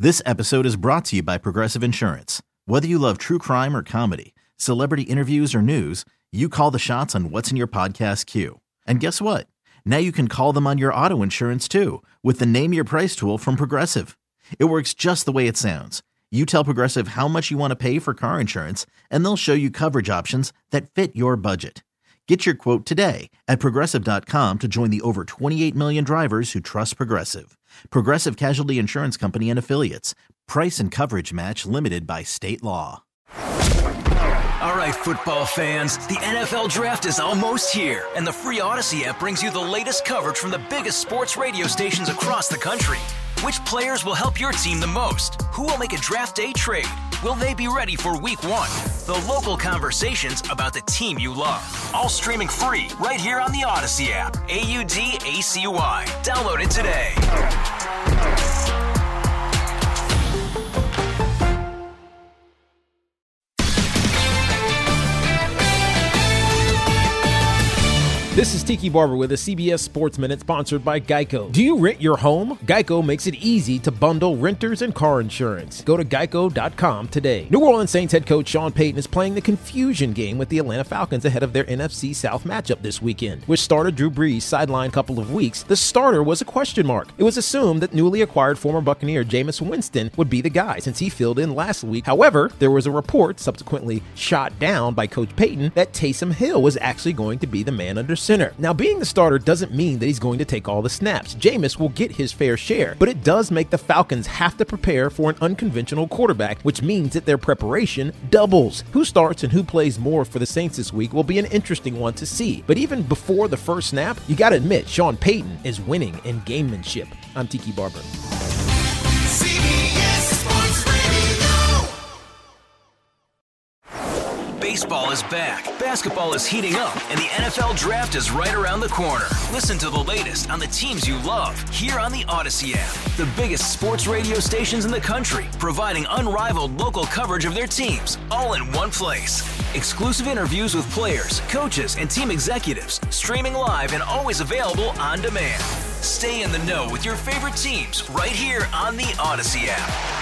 This episode is brought to you by Progressive Insurance. Whether you love true crime or comedy, celebrity interviews or news, you call the shots on what's in your podcast queue. And guess what? Now you can call them on your auto insurance too with the Name Your Price tool from Progressive. It works just the way it sounds. You tell Progressive how much you want to pay for car insurance, and they'll show you coverage options that fit your budget. Get your quote today at Progressive.com to join the over 28 million drivers who trust Progressive. Progressive Casualty Insurance Company and Affiliates. Price and coverage match limited by state law. All right, football fans, the NFL Draft is almost here, and the free Odyssey app brings you the latest coverage from the biggest sports radio stations across the country. Which players will help your team the most? Who will make a draft day trade? Will they be ready for week one? The local conversations about the team you love. All streaming free right here on the Odyssey app. AUDACY. Download it today. This is Tiki Barber with a CBS Sports Minute sponsored by Geico. Do you rent your home? Geico makes it easy to bundle renters and car insurance. Go to geico.com today. New Orleans Saints head coach Sean Payton is playing the confusion game with the Atlanta Falcons ahead of their NFC South matchup this weekend. With starter Drew Brees sidelined a couple of weeks, the starter was a question mark. It was assumed that newly acquired former Buccaneer Jameis Winston would be the guy since he filled in last week. However, there was a report, subsequently shot down by Coach Payton, that Taysom Hill was actually going to be the man under center. Now, being the starter doesn't mean that he's going to take all the snaps. Jameis will get his fair share, but it does make the Falcons have to prepare for an unconventional quarterback, which means that their preparation doubles. Who starts and who plays more for the Saints this week will be an interesting one to see. But even before the first snap, you gotta admit, Sean Payton is winning in gamemanship. I'm Tiki Barber. Baseball is back, basketball is heating up, and the NFL Draft is right around the corner. Listen to the latest on the teams you love here on the Odyssey app. The biggest sports radio stations in the country, providing unrivaled local coverage of their teams, all in one place. Exclusive interviews with players, coaches, and team executives, streaming live and always available on demand. Stay in the know with your favorite teams right here on the Odyssey app.